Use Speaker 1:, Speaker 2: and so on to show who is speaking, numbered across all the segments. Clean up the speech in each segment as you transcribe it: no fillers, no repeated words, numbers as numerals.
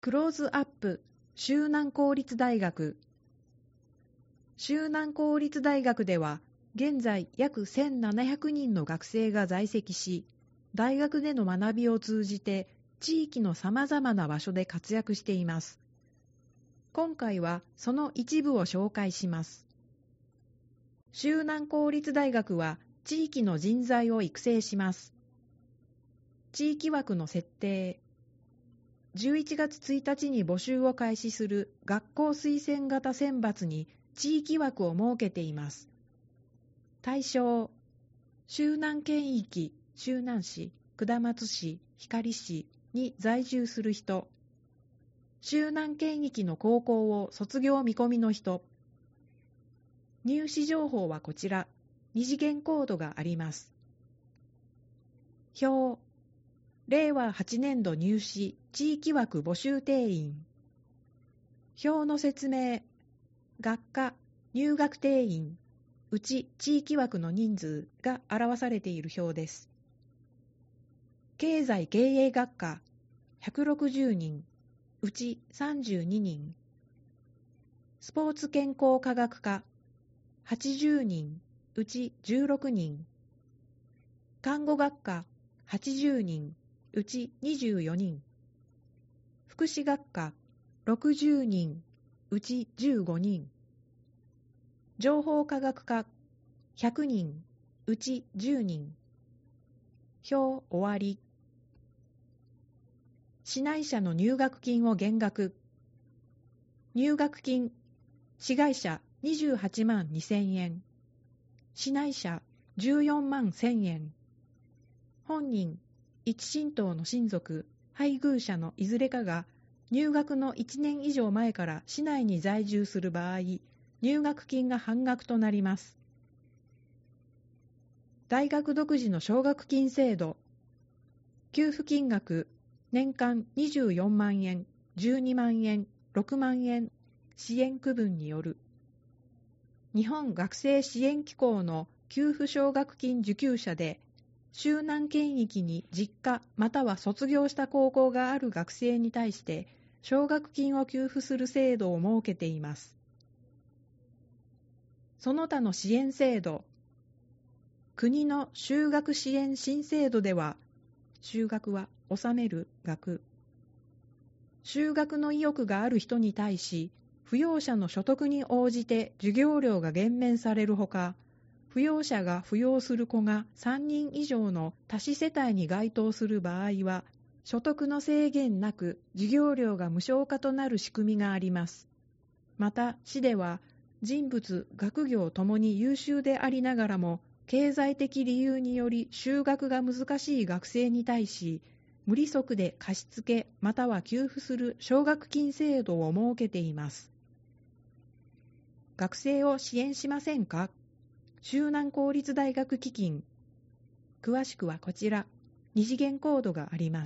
Speaker 1: クローズアップ周南公立大学。周南公立大学では現在約1700人の学生が在籍し、大学での学びを通じて地域のさまざまな場所で活躍しています。今回はその一部を紹介します。周南公立大学は地域の人材を育成します。地域枠の設定。11月1日に募集を開始する学校推薦型選抜に地域枠を設けています。対象、周南県域、周南市、下松市、光市に在住する人、周南県域の高校を卒業見込みの人。入試情報はこちら、二次元コードがあります。表、令和8年度入試地域枠募集定員。表の説明、学科、入学定員、うち地域枠の人数が表されている表です。経済経営学科、160人、うち32人。スポーツ健康科学科、80人、うち16人。看護学科、80人、うち24人。福祉学科、60人、うち15人。情報科学科、100人、うち10人。表終わり。市内者の入学金を減額。入学金、市外者28万2000円。市内者14万1000円。本人、一親等の親族、配偶者のいずれかが入学の1年以上前から市内に在住する場合、入学金が半額となります。大学独自の奨学金制度。給付金額、年間24万円、12万円、6万円、支援区分による。日本学生支援機構の給付奨学金受給者で、周南県域に実家または卒業した高校がある学生に対して奨学金を給付する制度を設けています。その他の支援制度。国の就学支援新制度では、就学は納める額。就学の意欲がある人に対し、扶養者の所得に応じて授業料が減免されるほか、扶養者が扶養する子が3人以上の多子世帯に該当する場合は、所得の制限なく授業料が無償化となる仕組みがあります。また、市では、人物、学業ともに優秀でありながらも、経済的理由により就学が難しい学生に対し、無利息で貸付または給付する奨学金制度を設けています。学生を支援しませんか？周南公立大学基金。詳しくはこちら、二次元コードがあります。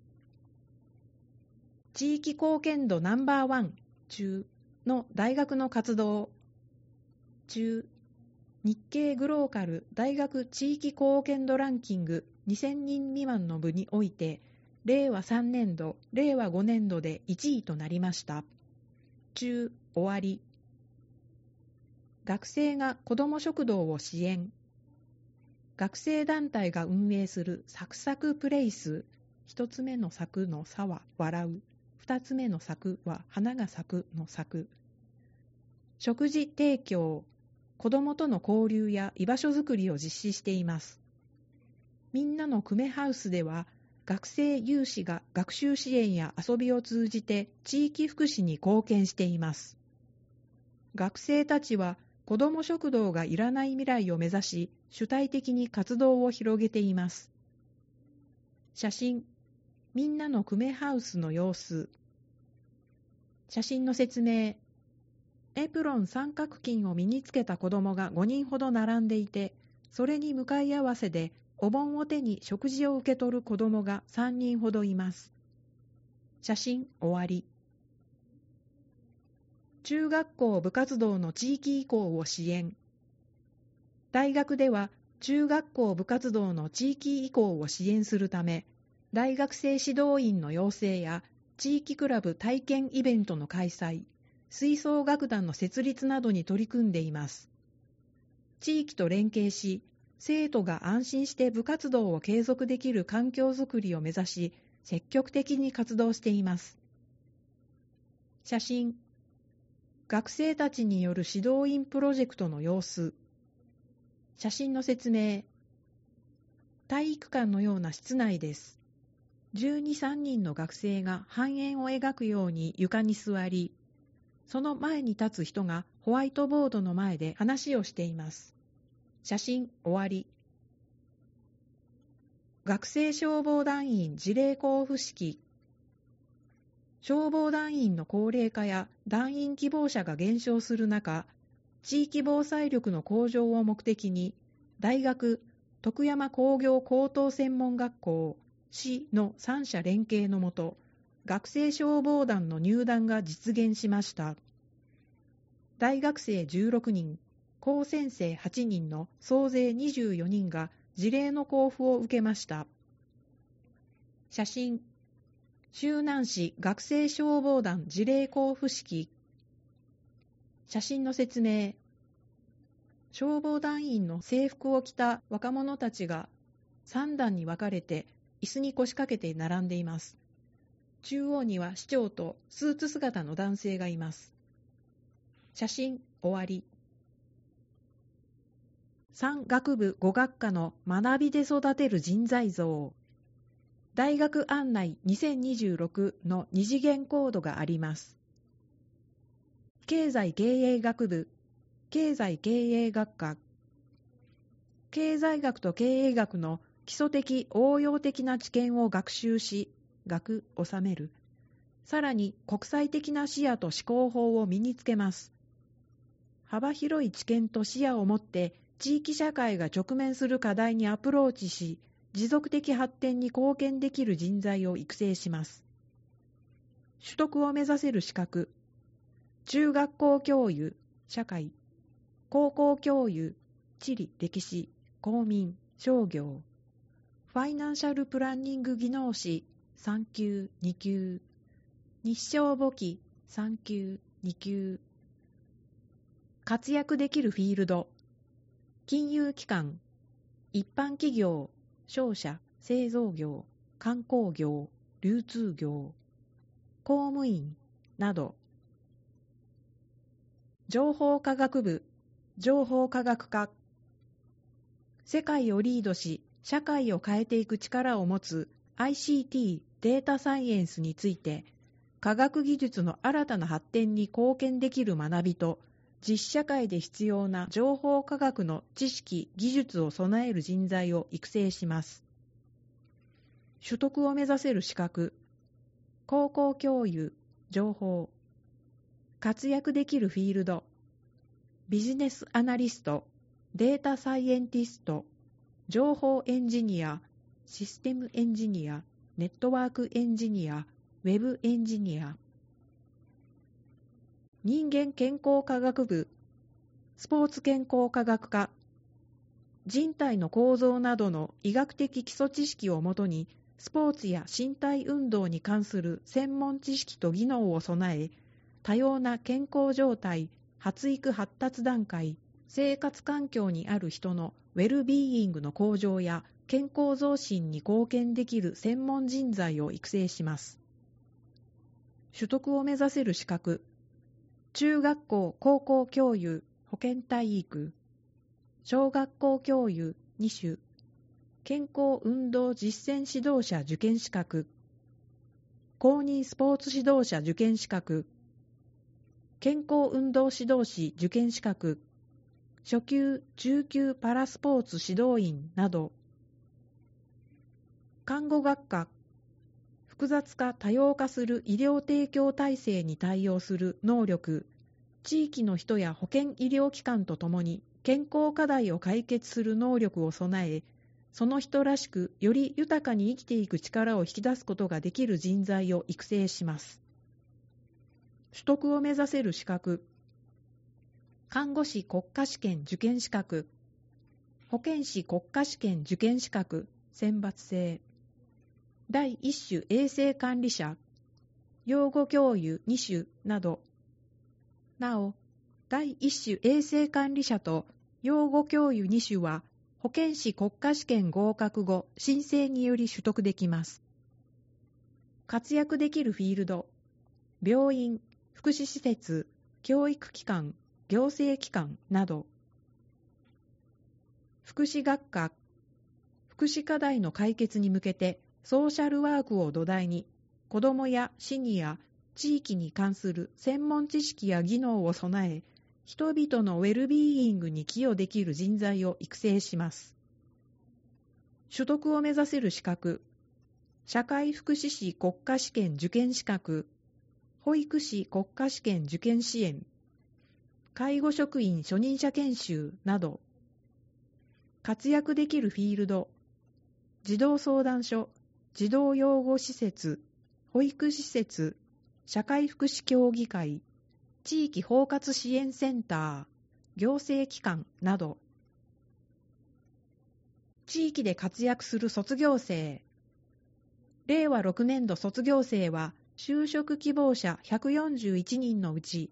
Speaker 1: 地域貢献度ナンバー1中の大学の活動。中、日経グローカル大学地域貢献度ランキング2000人未満の部において、令和3年度、令和5年度で1位となりました。中、終わり。学生が子ども食堂を支援。学生団体が運営するサクサクプレイス。一つ目の咲くのさは笑う。二つ目の咲くは花が咲くの咲く。食事提供。子どもとの交流や居場所づくりを実施しています。みんなのくめハウスでは、学生有志が学習支援や遊びを通じて地域福祉に貢献しています。学生たちは子ども食堂がいらない未来を目指し、主体的に活動を広げています。写真、みんなのくめハウスの様子。写真の説明。エプロン三角巾を身につけた子どもが5人ほど並んでいて、それに向かい合わせでお盆を手に食事を受け取る子どもが3人ほどいます。写真終わり。中学校部活動の地域移行を支援。大学では中学校部活動の地域移行を支援するため、大学生指導員の養成や地域クラブ体験イベントの開催、吹奏楽団の設立などに取り組んでいます。地域と連携し、生徒が安心して部活動を継続できる環境づくりを目指し、積極的に活動しています。写真、学生たちによる指導員プロジェクトの様子。写真の説明。体育館のような室内です。12、3人の学生が半円を描くように床に座り、その前に立つ人がホワイトボードの前で話をしています。写真終わり。学生消防団員辞令交付式。消防団員の高齢化や団員希望者が減少する中、地域防災力の向上を目的に、大学、徳山工業高等専門学校、市の3者連携のもと、学生消防団の入団が実現しました。大学生16人、高専生8人の総勢24人が辞令の交付を受けました。写真、周南市学生消防団辞令交付式。写真の説明。消防団員の制服を着た若者たちが3段に分かれて椅子に腰掛けて並んでいます。中央には市長とスーツ姿の男性がいます。写真終わり。3学部5学科の学びで育てる人材像。大学案内2026の2次元コードがあります。経済経営学部、経済経営学科。経済学と経営学の基礎的応用的な知見を学習し、学収める。さらに国際的な視野と思考法を身につけます。幅広い知見と視野を持って地域社会が直面する課題にアプローチし、持続的発展に貢献できる人材を育成します。取得を目指せる資格。中学校教諭、社会。高校教諭、地理、歴史、公民、商業。ファイナンシャルプランニング技能士、3級、2級。日商簿記、3級、2級。活躍できるフィールド。金融機関。一般企業。商社、製造業、観光業、流通業、公務員など。情報科学部、情報科学科。世界をリードし、社会を変えていく力を持つ ICT、データサイエンスについて、科学技術の新たな発展に貢献できる学びと、実社会で必要な情報科学の知識・技術を備える人材を育成します。取得を目指せる資格。高校教諭、情報。活躍できるフィールド。ビジネスアナリスト、データサイエンティスト、情報エンジニア、システムエンジニア、ネットワークエンジニア、ウェブエンジニア。人間健康科学部、スポーツ健康科学科。人体の構造などの医学的基礎知識をもとに、スポーツや身体運動に関する専門知識と技能を備え、多様な健康状態、発育発達段階、生活環境にある人のウェルビーイングの向上や健康増進に貢献できる専門人材を育成します。取得を目指せる資格。中学校・高校教諭、保健体育。小学校教諭、2種。健康運動実践指導者受験資格。公認スポーツ指導者受験資格。健康運動指導士受験資格。初級・中級パラスポーツ指導員など。看護学科。複雑化多様化する医療提供体制に対応する能力、地域の人や保健医療機関とともに健康課題を解決する能力を備え、その人らしくより豊かに生きていく力を引き出すことができる人材を育成します。取得を目指せる資格。看護師国家試験受験資格、保健師国家試験受験資格、選抜制。第一種衛生管理者。 養護教諭2種など。なお、第1種衛生管理者と養護教諭2種は保健師国家試験合格後、申請により取得できます。活躍できるフィールド、病院、福祉施設、教育機関、行政機関など。福祉学科、福祉課題の解決に向けてソーシャルワークを土台に、子どもやシニア、地域に関する専門知識や技能を備え、人々のウェルビーイングに寄与できる人材を育成します。取得を目指せる資格、社会福祉士国家試験受験資格、保育士国家試験受験支援、介護職員初任者研修など。活躍できるフィールド、児童相談所、児童養護施設、保育施設、社会福祉協議会、地域包括支援センター、行政機関など。地域で活躍する卒業生。令和6年度卒業生は就職希望者141人のうち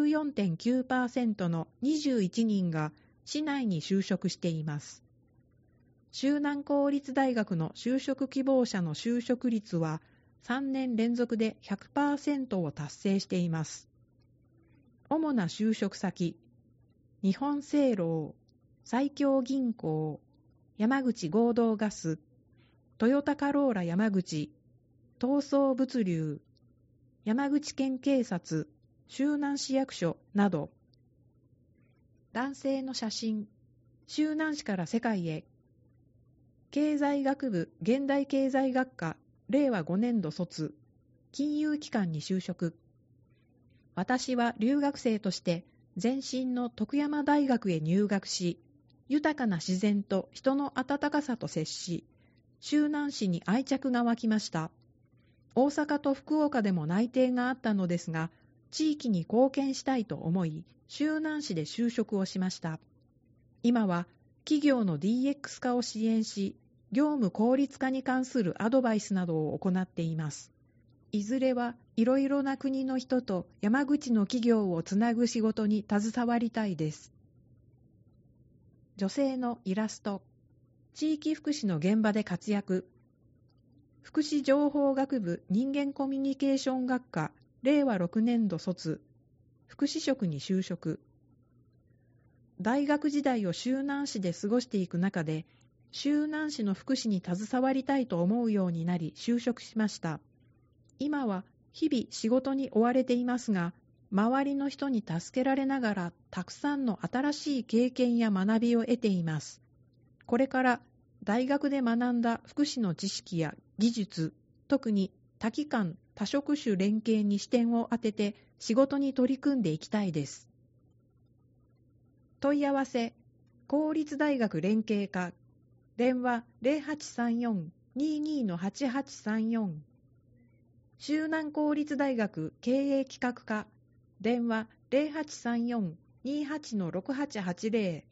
Speaker 1: 14.9% の21人が市内に就職しています。周南公立大学の就職希望者の就職率は3年連続で 100% を達成しています。主な就職先、日本製炉、埼京銀行、山口合同ガス、トヨタカローラ山口、東総物流、山口県警察、周南市役所など。男性の写真、周南市から世界へ。経済学部現代経済学科令和5年度卒、金融機関に就職。私は留学生として前身の徳山大学へ入学し、豊かな自然と人の温かさと接し、周南市に愛着が湧きました。大阪と福岡でも内定があったのですが、地域に貢献したいと思い、周南市で就職をしました。今は企業の DX 化を支援し、業務効率化に関するアドバイスなどを行っています。いずれはいろいろな国の人と山口の企業をつなぐ仕事に携わりたいです。女性のイラスト。地域福祉の現場で活躍。福祉情報学部人間コミュニケーション学科令和6年度卒。福祉職に就職。大学時代を周南市で過ごしていく中で、周南市の福祉に携わりたいと思うようになり就職しました。今は日々仕事に追われていますが、周りの人に助けられながらたくさんの新しい経験や学びを得ています。これから大学で学んだ福祉の知識や技術、特に多機関・多職種連携に視点を当てて仕事に取り組んでいきたいです。問い合わせ、公立大学連携課、電話 0834-22-8834。周南公立大学経営企画課、電話 0834-28-6880。